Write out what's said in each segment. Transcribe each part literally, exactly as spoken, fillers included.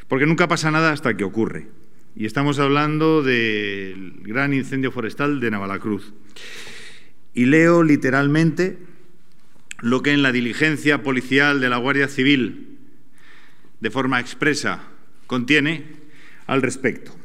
Porque nunca pasa nada hasta que ocurre. Y estamos hablando del gran incendio forestal de Navalacruz. Y leo literalmente lo que en la diligencia policial de la Guardia Civil, de forma expresa, contiene al respecto.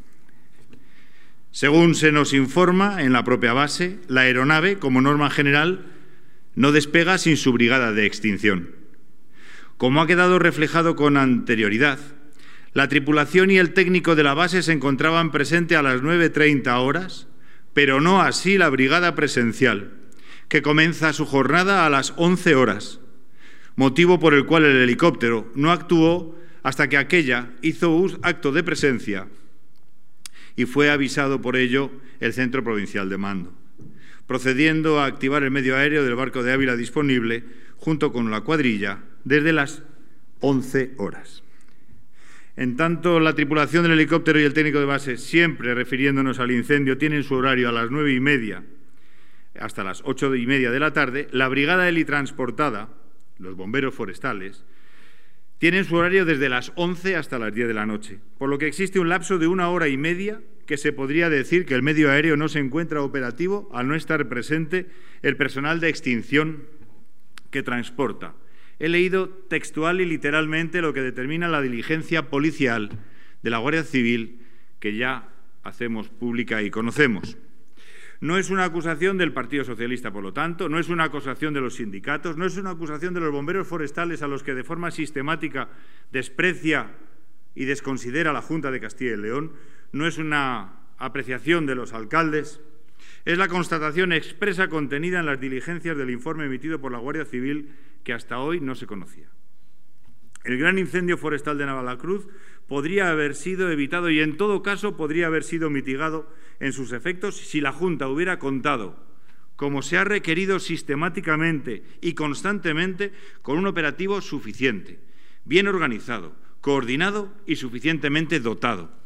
Según se nos informa en la propia base, la aeronave, como norma general, no despega sin su brigada de extinción. Como ha quedado reflejado con anterioridad, la tripulación y el técnico de la base se encontraban presentes a las nueve treinta horas, pero no así la brigada presencial, que comienza su jornada a las once horas, motivo por el cual el helicóptero no actuó hasta que aquella hizo un acto de presencia y fue avisado por ello el Centro Provincial de Mando, procediendo a activar el medio aéreo del barco de Ávila disponible junto con la cuadrilla desde las once horas. En tanto, la tripulación del helicóptero y el técnico de base, siempre refiriéndonos al incendio, tienen su horario a las nueve y media hasta las ocho y media de la tarde, la brigada helitransportada, los bomberos forestales, tienen su horario desde las once hasta las diez de la noche, por lo que existe un lapso de una hora y media que se podría decir que el medio aéreo no se encuentra operativo al no estar presente el personal de extinción que transporta. He leído textual y literalmente lo que determina la diligencia policial de la Guardia Civil, que ya hacemos pública y conocemos. No es una acusación del Partido Socialista, por lo tanto, no es una acusación de los sindicatos, no es una acusación de los bomberos forestales a los que de forma sistemática desprecia y desconsidera la Junta de Castilla y León, no es una apreciación de los alcaldes, es la constatación expresa contenida en las diligencias del informe emitido por la Guardia Civil que hasta hoy no se conocía. El gran incendio forestal de Navalacruz podría haber sido evitado y, en todo caso, podría haber sido mitigado en sus efectos si la Junta hubiera contado, como se ha requerido sistemáticamente y constantemente, con un operativo suficiente, bien organizado, coordinado y suficientemente dotado.